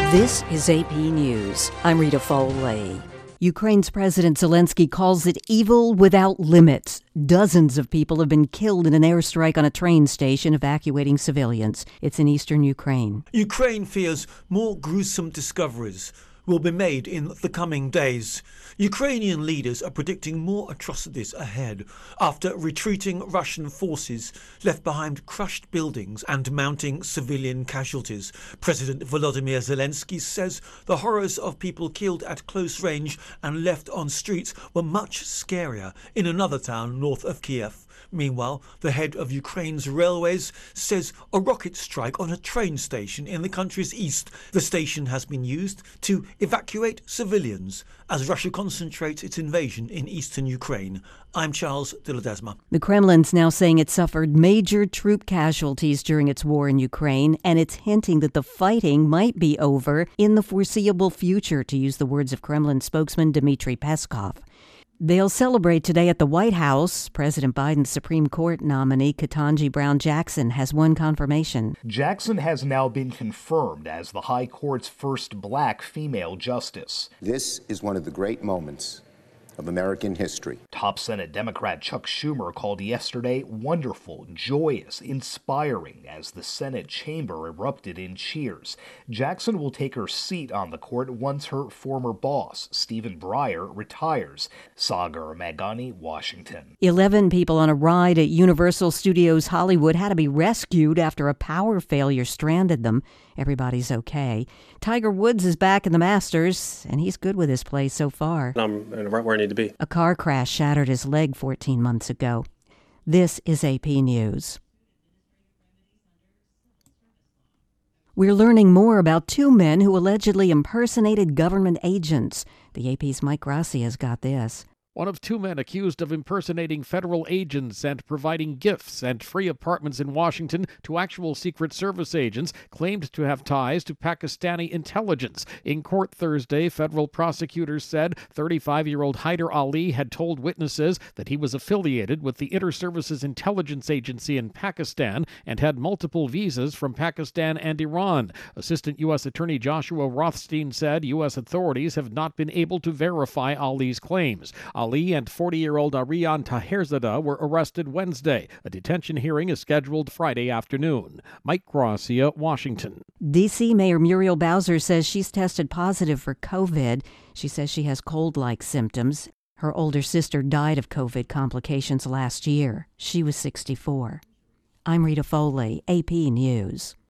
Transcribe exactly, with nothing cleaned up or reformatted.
This is A P News. I'm Rita Foley. Ukraine's President Zelensky calls it evil without limits. Dozens of people have been killed in an airstrike on a train station evacuating civilians. It's in eastern Ukraine. Ukraine fears more gruesome discoveries will be made in the coming days. Ukrainian leaders are predicting more atrocities ahead after retreating Russian forces left behind crushed buildings and mounting civilian casualties. President Volodymyr Zelensky says the horrors of people killed at close range and left on streets were much scarier in another town north of Kiev. Meanwhile, the head of Ukraine's railways says a rocket strike on a train station in the country's east. The station has been used to evacuate civilians as Russia concentrates its invasion in eastern Ukraine. I'm Charles de Ledesma. The Kremlin's now saying it suffered major troop casualties during its war in Ukraine, and it's hinting that the fighting might be over in the foreseeable future, to use the words of Kremlin spokesman Dmitry Peskov. They'll celebrate today at the White House. President Biden's Supreme Court nominee, Ketanji Brown Jackson, has won confirmation. Jackson has now been confirmed as the High Court's first black female justice. This is one of the great moments of American history. Top Senate Democrat Chuck Schumer called yesterday wonderful, joyous, inspiring as the Senate chamber erupted in cheers. Jackson will take her seat on the court once her former boss, Stephen Breyer, retires. Sagar Meghani, Washington. Eleven people on a ride at Universal Studios Hollywood had to be rescued after a power failure stranded them. Everybody's okay. Tiger Woods is back in the Masters, and he's good with his play so far. I'm right where I need to be. A car crash shattered his leg fourteen months ago. This is A P News. We're learning more about two men who allegedly impersonated government agents. The A P's Mike Grassi has got this. One of two men accused of impersonating federal agents and providing gifts and free apartments in Washington to actual Secret Service agents claimed to have ties to Pakistani intelligence. In court Thursday, federal prosecutors said thirty-five-year-old Hyder Ali had told witnesses that he was affiliated with the Inter-Services Intelligence Agency in Pakistan and had multiple visas from Pakistan and Iran. Assistant U S Attorney Joshua Rothstein said U S authorities have not been able to verify Ali's claims. Ali and forty-year-old Aryan Taherzadeh were arrested Wednesday. A detention hearing is scheduled Friday afternoon. Mike Gracia, Washington. D C. Mayor Muriel Bowser says she's tested positive for COVID. She says she has cold-like symptoms. Her older sister died of COVID complications last year. She was sixty-four. I'm Rita Foley, A P News.